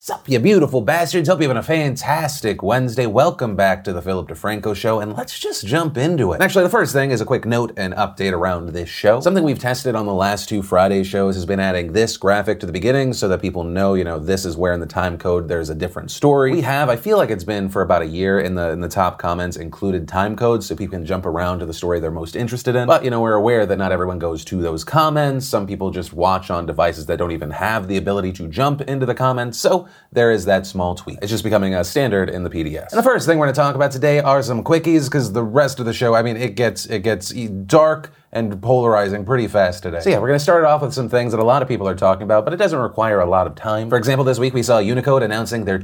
Sup, you beautiful bastards? Hope you're having a fantastic Wednesday. Welcome back to the Philip DeFranco Show, and let's just jump into it. And actually, the first thing is a quick note and update around this show. Something we've tested on the last two Friday shows has been adding this graphic to the beginning so that people know, this is where in the time code there's a different story. We have, I feel like it's been for about a year in the top comments, included time codes so people can jump around to the story they're most interested in. But, we're aware that not everyone goes to those comments. Some people just watch on devices that don't even have the ability to jump into the comments. So there is that small tweak. It's just becoming a standard in the PDS. And the first thing we're going to talk about today are some quickies, because the rest of the show, it gets dark and polarizing pretty fast today. So yeah, we're going to start it off with some things that a lot of people are talking about, but it doesn't require a lot of time. For example, this week we saw Unicode announcing their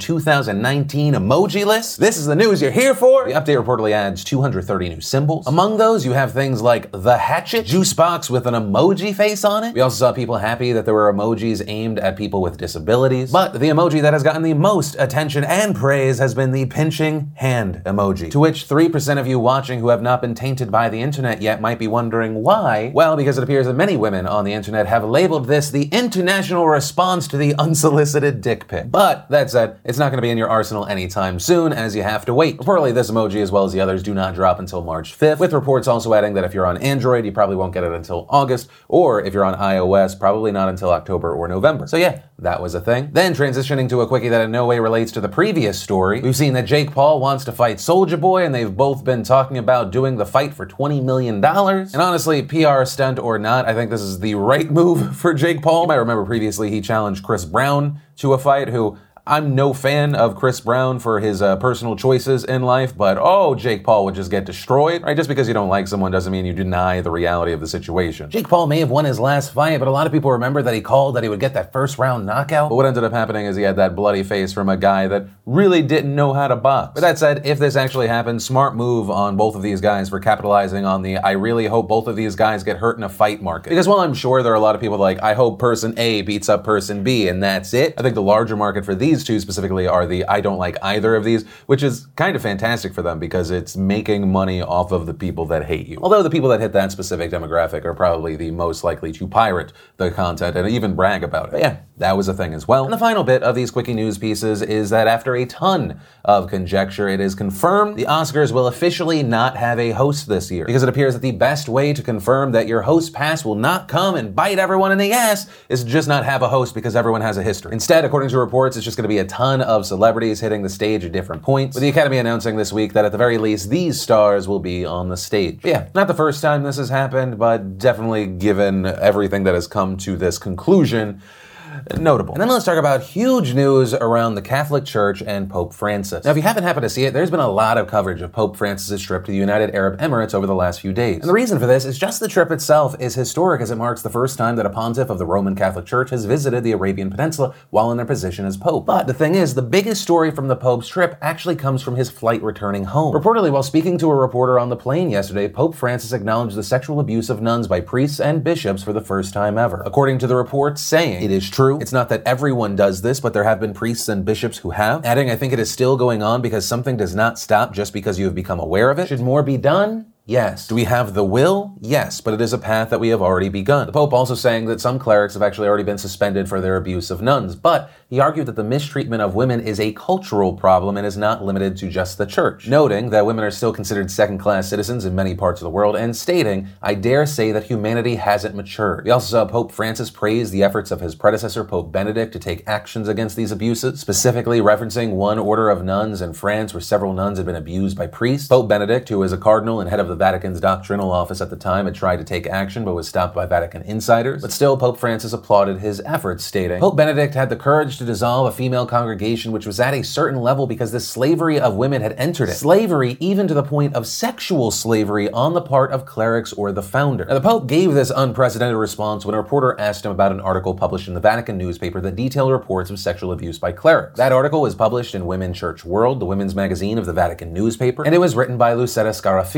2019 emoji list. This is the news you're here for. The update reportedly adds 230 new symbols. Among those, you have things like the hatchet, juice box with an emoji face on it. We also saw people happy that there were emojis aimed at people with disabilities. But the emoji that has gotten the most attention and praise has been the pinching hand emoji, to which 3% of you watching who have not been tainted by the internet yet might be wondering why? Well, because it appears that many women on the internet have labeled this the international response to the unsolicited dick pic. But that said, it's not going to be in your arsenal anytime soon, as you have to wait. Reportedly, this emoji, as well as the others, do not drop until March 5th, with reports also adding that if you're on Android, you probably won't get it until August, or if you're on iOS, probably not until October or November. So yeah, that was a thing. Then transitioning to a quickie that in no way relates to the previous story, we've seen that Jake Paul wants to fight Soulja Boy, and they've both been talking about doing the fight for $20 million. And honestly, PR stunt or not, I think this is the right move for Jake Paul. You might remember previously he challenged Chris Brown to a fight, who I'm no fan of Chris Brown for his personal choices in life, but Jake Paul would just get destroyed, right? Just because you don't like someone doesn't mean you deny the reality of the situation. Jake Paul may have won his last fight, but a lot of people remember that he called that he would get that first round knockout. But what ended up happening is he had that bloody face from a guy that really didn't know how to box. But that said, if this actually happens, smart move on both of these guys for capitalizing on the I really hope both of these guys get hurt in a fight market. Because while I'm sure there are a lot of people like, I hope person A beats up person B and that's it, I think the larger market for these two specifically are the I don't like either of these, which is kind of fantastic for them because it's making money off of the people that hate you. Although the people that hit that specific demographic are probably the most likely to pirate the content and even brag about it. But yeah, that was a thing as well. And the final bit of these quickie news pieces is that after a ton of conjecture, it is confirmed the Oscars will officially not have a host this year, because it appears that the best way to confirm that your host pass will not come and bite everyone in the ass is to just not have a host, because everyone has a history. Instead, according to reports, it's just going to be a ton of celebrities hitting the stage at different points, with the Academy announcing this week that at the very least these stars will be on the stage. But yeah, not the first time this has happened, but definitely, given everything that has come to this conclusion, notable. And then let's talk about huge news around the Catholic Church and Pope Francis. Now, if you haven't happened to see it, there's been a lot of coverage of Pope Francis' trip to the United Arab Emirates over the last few days. And the reason for this is just the trip itself is historic, as it marks the first time that a pontiff of the Roman Catholic Church has visited the Arabian Peninsula while in their position as Pope. But the thing is, the biggest story from the Pope's trip actually comes from his flight returning home. Reportedly, while speaking to a reporter on the plane yesterday, Pope Francis acknowledged the sexual abuse of nuns by priests and bishops for the first time ever. According to the reports, saying, "It is true. It's not that everyone does this, but there have been priests and bishops who have." Adding, "I think it is still going on because something does not stop just because you have become aware of it. Should more be done? Yes. Do we have the will? Yes, but it is a path that we have already begun." The Pope also saying that some clerics have actually already been suspended for their abuse of nuns, but he argued that the mistreatment of women is a cultural problem and is not limited to just the church, noting that women are still considered second-class citizens in many parts of the world, and stating, "I dare say that humanity hasn't matured." We also saw Pope Francis praise the efforts of his predecessor, Pope Benedict, to take actions against these abuses, specifically referencing one order of nuns in France where several nuns had been abused by priests. Pope Benedict, who was a cardinal and head of the Vatican's doctrinal office at the time, had tried to take action but was stopped by Vatican insiders. But still, Pope Francis applauded his efforts, stating, "Pope Benedict had the courage to dissolve a female congregation which was at a certain level because the slavery of women had entered it. Slavery even to the point of sexual slavery on the part of clerics or the founder." Now, the Pope gave this unprecedented response when a reporter asked him about an article published in the Vatican newspaper that detailed reports of sexual abuse by clerics. That article was published in Women Church World, the women's magazine of the Vatican newspaper, and it was written by Lucetta Scarafia, the editor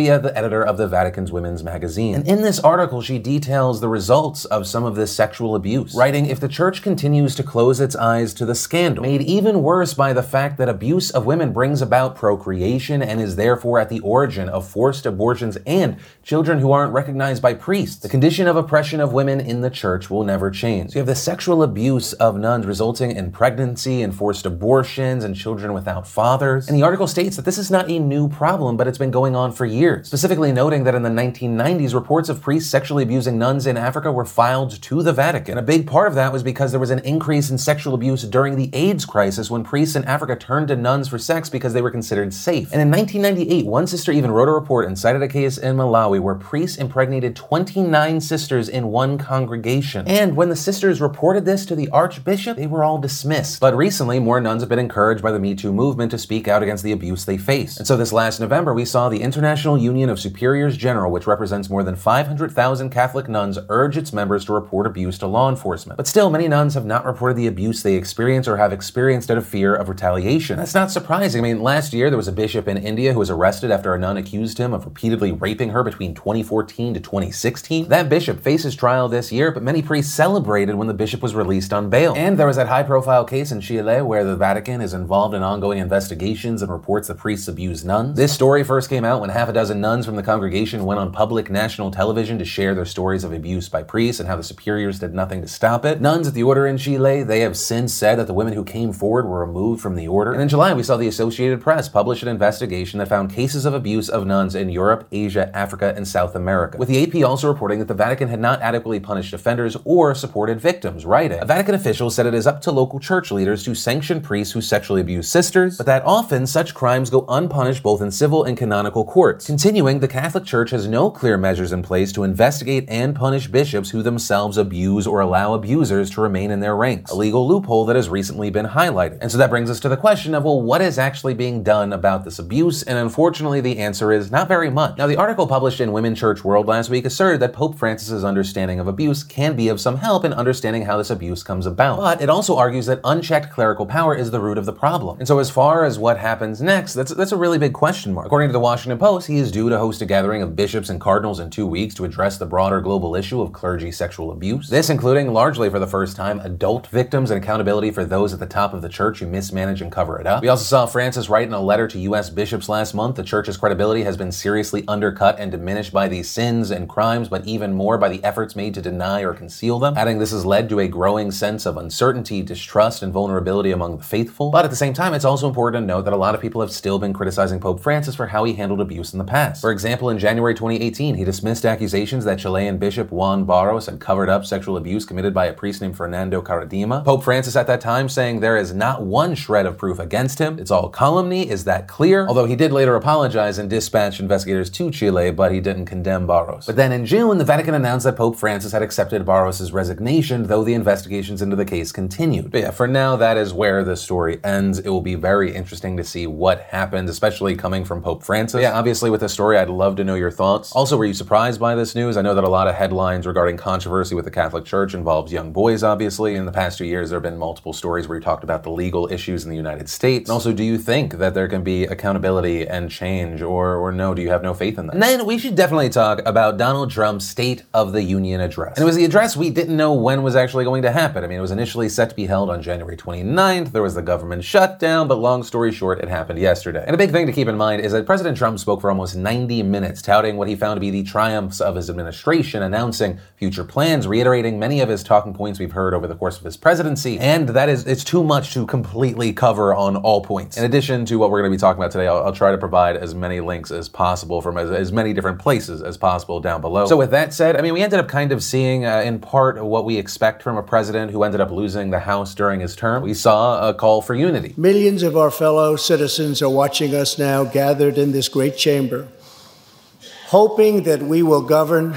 editor of the Vatican's Women's Magazine. And in this article, she details the results of some of this sexual abuse, writing, "If the church continues to close its eyes to the scandal, made even worse by the fact that abuse of women brings about procreation and is therefore at the origin of forced abortions and children who aren't recognized by priests, the condition of oppression of women in the church will never change." So you have the sexual abuse of nuns resulting in pregnancy and forced abortions and children without fathers. And the article states that this is not a new problem, but it's been going on for years, specifically noting that in the 1990s, reports of priests sexually abusing nuns in Africa were filed to the Vatican. And a big part of that was because there was an increase in sexual abuse during the AIDS crisis when priests in Africa turned to nuns for sex because they were considered safe. And in 1998, one sister even wrote a report and cited a case in Malawi where priests impregnated 29 sisters in one congregation. And when the sisters reported this to the archbishop, they were all dismissed. But recently, more nuns have been encouraged by the Me Too movement to speak out against the abuse they face. And so this last November, we saw the International Union of Superiors General, which represents more than 500,000 Catholic nuns, urge its members to report abuse to law enforcement. But still, many nuns have not reported the abuse they experience or have experienced out of fear of retaliation. That's not surprising. I mean, last year, there was a bishop in India who was arrested after a nun accused him of repeatedly raping her between 2014 to 2016. That bishop faces trial this year, but many priests celebrated when the bishop was released on bail. And there was that high-profile case in Chile where the Vatican is involved in ongoing investigations and reports that priests abuse nuns. This story first came out when half a dozen nuns from the congregation went on public national television to share their stories of abuse by priests and how the superiors did nothing to stop it. Nuns at the order in Chile, they have since said that the women who came forward were removed from the order. And in July, we saw the Associated Press publish an investigation that found cases of abuse of nuns in Europe, Asia, Africa, and South America, with the AP also reporting that the Vatican had not adequately punished offenders or supported victims, writing, "A Vatican official said it is up to local church leaders to sanction priests who sexually abuse sisters, but that often such crimes go unpunished both in civil and canonical courts. Continuing, the Catholic Church has no clear measures in place to investigate and punish bishops who themselves abuse or allow abusers to remain in their ranks, a legal loophole that has recently been highlighted." And so that brings us to the question of, well, what is actually being done about this abuse? And unfortunately, the answer is not very much. Now, the article published in Women Church World last week asserted that Pope Francis's understanding of abuse can be of some help in understanding how this abuse comes about. But it also argues that unchecked clerical power is the root of the problem. And so as far as what happens next, that's a really big question mark. According to the Washington Post, he is due to host a gathering of bishops and cardinals in 2 weeks to address the broader global issue of clergy sexual abuse. This including, largely for the first time, adult victims and accountability for those at the top of the church who mismanage and cover it up. We also saw Francis write in a letter to U.S. bishops last month, the church's credibility has been seriously undercut and diminished by these sins and crimes, but even more by the efforts made to deny or conceal them, adding this has led to a growing sense of uncertainty, distrust, and vulnerability among the faithful. But at the same time, it's also important to note that a lot of people have still been criticizing Pope Francis for how he handled abuse in the past. For example, in January 2018, he dismissed accusations that Chilean Bishop Juan Barros had covered up sexual abuse committed by a priest named Fernando Caradima. Pope Francis at that time saying there is not one shred of proof against him. It's all calumny. Is that clear? Although he did later apologize and dispatch investigators to Chile, but he didn't condemn Barros. But then in June, the Vatican announced that Pope Francis had accepted Barros' resignation, though the investigations into the case continued. But yeah, for now, that is where the story ends. It will be very interesting to see what happens, especially coming from Pope Francis. But yeah, obviously with this story, I'd love to know your thoughts. Also, were you surprised by this news? I know that a lot of headlines regarding controversy with the Catholic Church involves young boys, obviously. In the past 2 years, there have been multiple stories where you talked about the legal issues in the United States. And also, do you think that there can be accountability and change, or no, do you have no faith in that? And then we should definitely talk about Donald Trump's State of the Union address. And it was the address we didn't know when was actually going to happen. I mean, it was initially set to be held on January 29th. There was the government shutdown, but long story short, it happened yesterday. And a big thing to keep in mind is that President Trump spoke for almost 90 minutes, touting what he found to be the triumphs of his administration, announcing future plans, reiterating many of his talking points we've heard over the course of his presidency. And it's too much to completely cover on all points. In addition to what we're going to be talking about today, I'll try to provide as many links as possible from as many different places as possible down below. So with that said, I mean, we ended up kind of seeing in part what we expect from a president who ended up losing the House during his term. We saw a call for unity. Millions of our fellow citizens are watching us now gathered in this great chamber, hoping that we will govern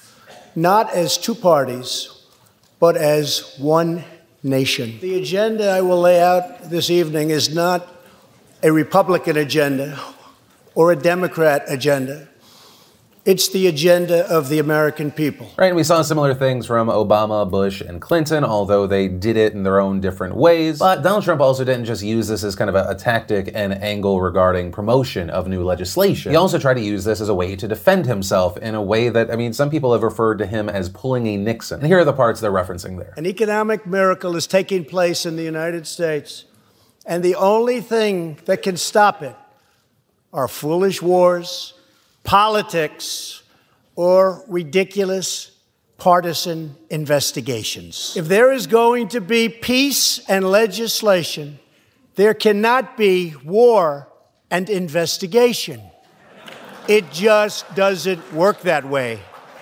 not as two parties, but as one nation. The agenda I will lay out this evening is not a Republican agenda or a Democrat agenda. It's the agenda of the American people. Right, and we saw similar things from Obama, Bush, and Clinton, although they did it in their own different ways. But Donald Trump also didn't just use this as kind of a tactic and angle regarding promotion of new legislation. He also tried to use this as a way to defend himself in a way that, some people have referred to him as pulling a Nixon. And here are the parts they're referencing there. An economic miracle is taking place in the United States, and the only thing that can stop it are foolish wars, politics, or ridiculous partisan investigations. If there is going to be peace and legislation, there cannot be war and investigation. It just doesn't work that way.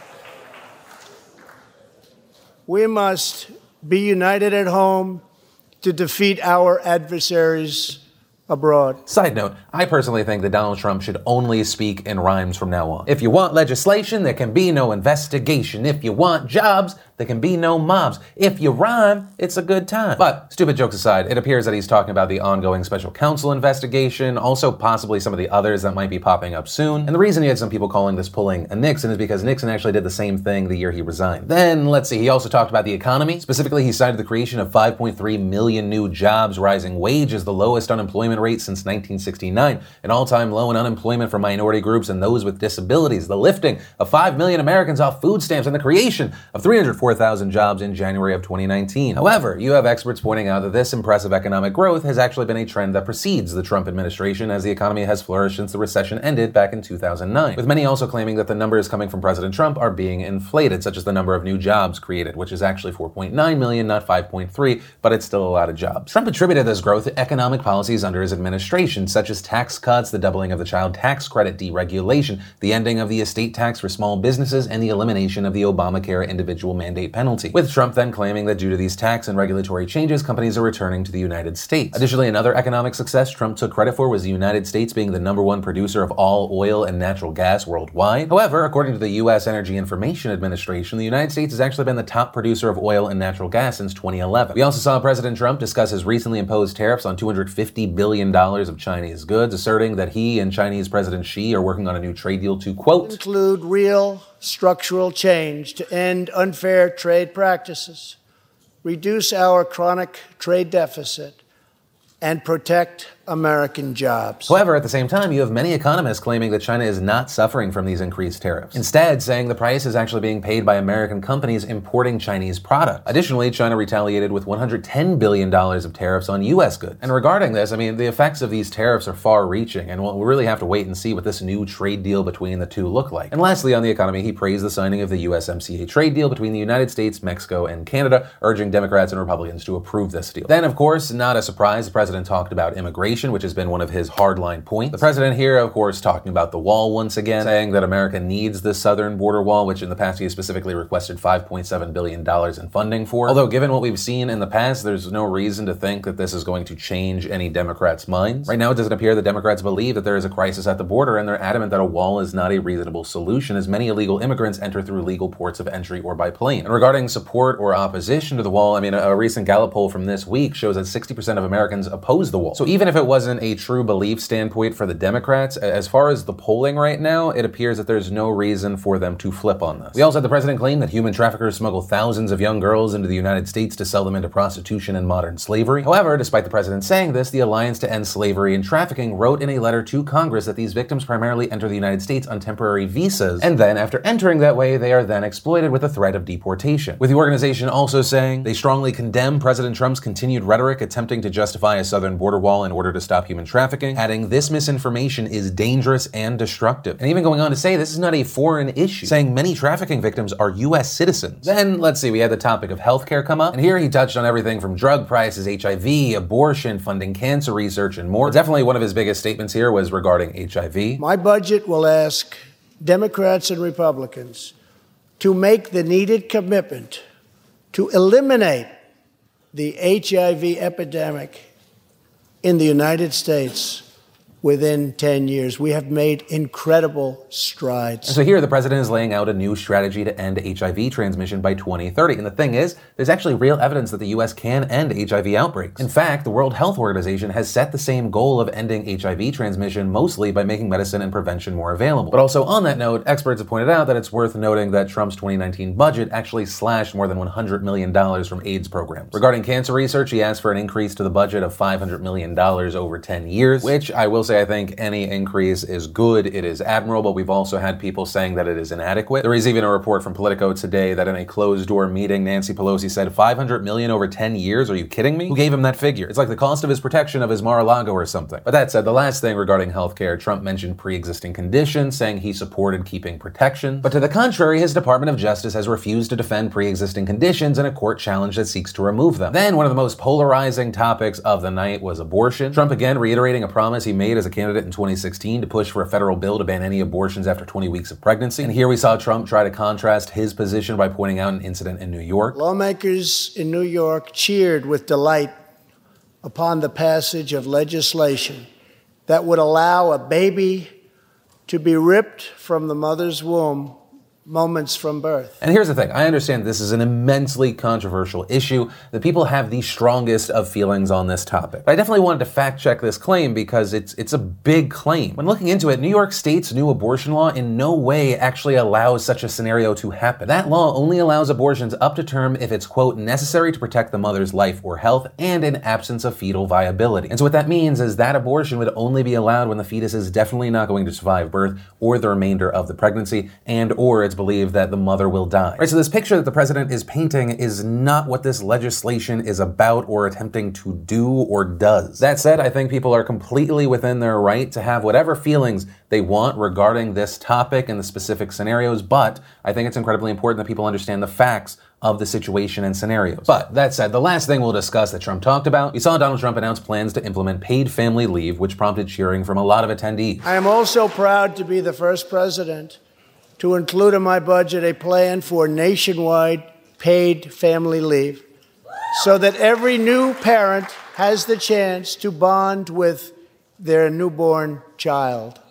We must be united at home to defeat our adversaries abroad. Side note, I personally think that Donald Trump should only speak in rhymes from now on. If you want legislation, there can be no investigation. If you want jobs, there can be no mobs. If you rhyme, it's a good time. But stupid jokes aside, it appears that he's talking about the ongoing special counsel investigation, also possibly some of the others that might be popping up soon. And the reason he had some people calling this pulling a Nixon is because Nixon actually did the same thing the year he resigned. Then, let's see, he also talked about the economy. Specifically, he cited the creation of 5.3 million new jobs, rising wages, the lowest unemployment rate since 1969, an all-time low in unemployment for minority groups and those with disabilities, the lifting of 5 million Americans off food stamps, and the creation of 304,000 jobs in January of 2019. However, you have experts pointing out that this impressive economic growth has actually been a trend that precedes the Trump administration, as the economy has flourished since the recession ended back in 2009, with many also claiming that the numbers coming from President Trump are being inflated, such as the number of new jobs created, which is actually 4.9 million, not 5.3, but it's still a lot of jobs. Trump attributed this growth to economic policies under his administration, such as tax cuts, the doubling of the child tax credit, deregulation, the ending of the estate tax for small businesses, and the elimination of the Obamacare individual mandate penalty, with Trump then claiming that due to these tax and regulatory changes, companies are returning to the United States. Additionally, another economic success Trump took credit for was the United States being the #1 producer of all oil and natural gas worldwide. However, according to the U.S. Energy Information Administration, the United States has actually been the top producer of oil and natural gas since 2011. We also saw President Trump discuss his recently imposed tariffs on $250 billion of Chinese goods, asserting that he and Chinese President Xi are working on a new trade deal to, quote, include real structural change to end unfair trade practices, reduce our chronic trade deficit, and protect American jobs. However, at the same time, you have many economists claiming that China is not suffering from these increased tariffs, instead saying the price is actually being paid by American companies importing Chinese products. Additionally, China retaliated with $110 billion of tariffs on U.S. goods. And regarding this, the effects of these tariffs are far-reaching, and we'll really have to wait and see what this new trade deal between the two look like. And lastly, on the economy, he praised the signing of the USMCA trade deal between the United States, Mexico, and Canada, urging Democrats and Republicans to approve this deal. Then, of course, not a surprise, the president talked about immigration, which has been one of his hardline points. The president here, of course, talking about the wall once again, saying that America needs the southern border wall, which in the past he has specifically requested $5.7 billion in funding for. Although, given what we've seen in the past, there's no reason to think that this is going to change any Democrats' minds. Right now, it doesn't appear that Democrats believe that there is a crisis at the border, and they're adamant that a wall is not a reasonable solution, as many illegal immigrants enter through legal ports of entry or by plane. And regarding support or opposition to the wall, a recent Gallup poll from this week shows that 60% of Americans oppose the wall. So even if it wasn't a true belief standpoint for the Democrats, as far as the polling right now, it appears that there's no reason for them to flip on this. We also had the president claim that human traffickers smuggle thousands of young girls into the United States to sell them into prostitution and modern slavery. However, despite the president saying this, the Alliance to End Slavery and Trafficking wrote in a letter to Congress that these victims primarily enter the United States on temporary visas, and then after entering that way, they are then exploited with the threat of deportation. With the organization also saying they strongly condemn President Trump's continued rhetoric attempting to justify a southern border wall in order to stop human trafficking, adding this misinformation is dangerous and destructive. And even going on to say this is not a foreign issue, saying many trafficking victims are U.S. citizens. Then, let's see, we had the topic of healthcare come up, and here he touched on everything from drug prices, HIV, abortion, funding cancer research, and more. But definitely one of his biggest statements here was regarding HIV. My budget will ask Democrats and Republicans to make the needed commitment to eliminate the HIV epidemic in the United States within 10 years. We have made incredible strides. And so here, the president is laying out a new strategy to end HIV transmission by 2030. And the thing is, there's actually real evidence that the U.S. can end HIV outbreaks. In fact, the World Health Organization has set the same goal of ending HIV transmission mostly by making medicine and prevention more available. But also on that note, experts have pointed out that it's worth noting that Trump's 2019 budget actually slashed more than $100 million from AIDS programs. Regarding cancer research, he asked for an increase to the budget of $500 million over 10 years, which I will say I think any increase is good, it is admirable, but we've also had people saying that it is inadequate. There is even a report from Politico today that in a closed-door meeting, Nancy Pelosi said $500 million over 10 years? Are you kidding me? Who gave him that figure? It's like the cost of his protection of his Mar-a-Lago or something. But that said, the last thing regarding healthcare, Trump mentioned pre-existing conditions, saying he supported keeping protection. But to the contrary, his Department of Justice has refused to defend pre-existing conditions in a court challenge that seeks to remove them. Then one of the most polarizing topics of the night was abortion. Trump again reiterating a promise he made as a candidate in 2016 to push for a federal bill to ban any abortions after 20 weeks of pregnancy. And here we saw Trump try to contrast his position by pointing out an incident in New York. Lawmakers in New York cheered with delight upon the passage of legislation that would allow a baby to be ripped from the mother's womb moments from birth. And here's the thing. I understand this is an immensely controversial issue, that people have the strongest of feelings on this topic. But I definitely wanted to fact check this claim because it's a big claim. When looking into it, New York State's new abortion law in no way actually allows such a scenario to happen. That law only allows abortions up to term if it's, quote, necessary to protect the mother's life or health and in absence of fetal viability. And so what that means is that abortion would only be allowed when the fetus is definitely not going to survive birth or the remainder of the pregnancy, and or it's believed that the mother will die. Right, so this picture that the president is painting is not what this legislation is about or attempting to do or does. That said, I think people are completely within their right to have whatever feelings they want regarding this topic and the specific scenarios, but I think it's incredibly important that people understand the facts of the situation and scenarios. But that said, the last thing we'll discuss that Trump talked about, we saw Donald Trump announce plans to implement paid family leave, which prompted cheering from a lot of attendees. I am also proud to be the first president to include in my budget a plan for nationwide paid family leave so that every new parent has the chance to bond with their newborn child.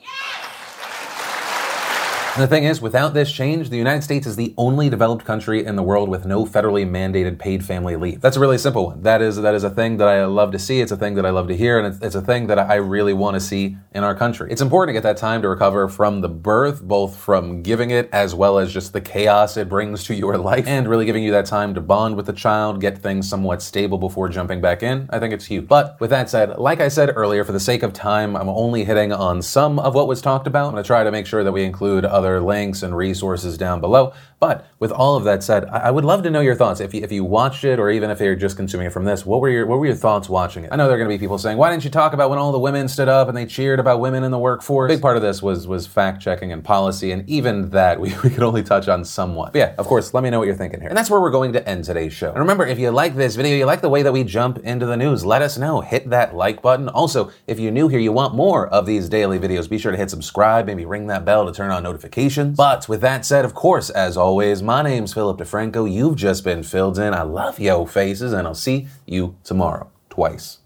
And the thing is, without this change, the United States is the only developed country in the world with no federally mandated paid family leave. That's a really simple one. That is a thing that I love to see. It's a thing that I love to hear, and it's a thing that I really want to see in our country. It's important to get that time to recover from the birth, both from giving it as well as just the chaos it brings to your life, and really giving you that time to bond with the child, get things somewhat stable before jumping back in. I think it's huge. But with that said, like I said earlier, for the sake of time, I'm only hitting on some of what was talked about. I'm going to try to make sure that we include other links and resources down below. But with all of that said, I would love to know your thoughts. If you watched it, or even if you're just consuming it from this, what were your thoughts watching it? I know there are going to be people saying, why didn't you talk about when all the women stood up and they cheered about women in the workforce? A big part of this was fact checking and policy, and even that we could only touch on somewhat. But yeah, of course, let me know what you're thinking here. And that's where we're going to end today's show. And remember, if you like this video, you like the way that we jump into the news, let us know. Hit that like button. Also, if you're new here, you want more of these daily videos, be sure to hit subscribe, maybe ring that bell to turn on notifications. But with that said, of course, as always, my name's Philip DeFranco. You've just been filled in. I love yo faces, and I'll see you tomorrow. Twice.